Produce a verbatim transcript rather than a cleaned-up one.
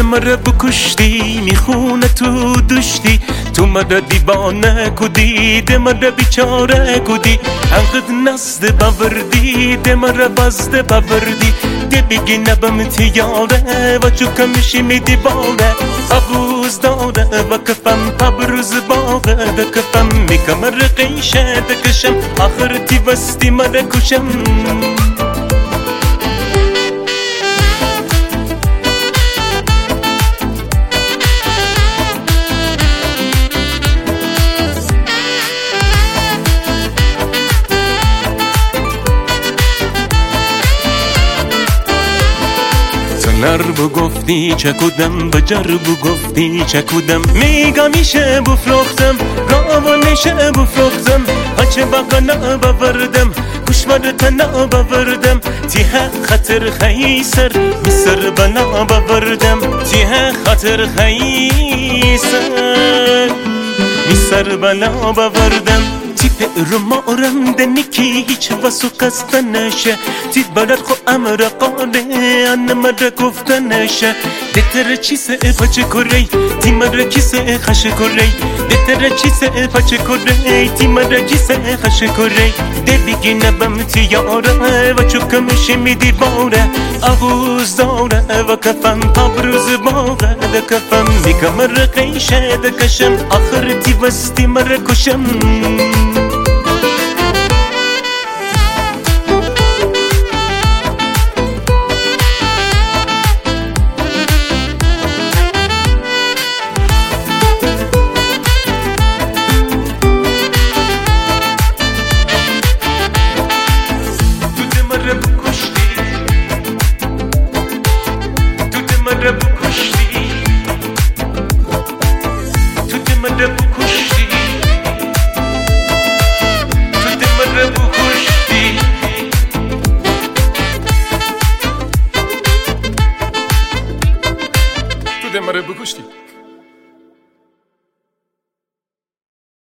مرا بکشتی میخونه تو دشتی تو مرا دیوانه کدی ده مرا بیچاره کدی انقد نزد باوردی ده مرا بازده باوردی ده بگی نبم تیاره و چو کمشی می دیواره آبوز داره و کفم پبروز باغه ده کفم میکم رقیشه ده کشم آخر تی وستی مرا کشم نربو گفتی چکودم بجربو گفتی چکودم میگم میشه بفروختم گاوانشه بفروختم هچه باقا نباوردم کشمرت نباوردم تیه خطر خیسر مصر بنا باوردم تیه خطر خیسر مصر بنا باوردم تیپ رمارم دنیکی هیچ واسو قصدنشه تیپ بلد خو امر قاله انمر گفتنشه دتر چیسه پچه کری تیمر کیسه خش کری دتر چیسه پچه کری تیمر کیسه خش کری ده دیگه نبم تیاره و چکمشی می دیواره آبوز داره و کفم پبروز باغه ده کفم میکم رقیشه ده کشم آخر تی وستی مر کشم مرا بکشتی تو ده مرا بکشتی تو ده مرا بکشتی تو ده مرا بکشتی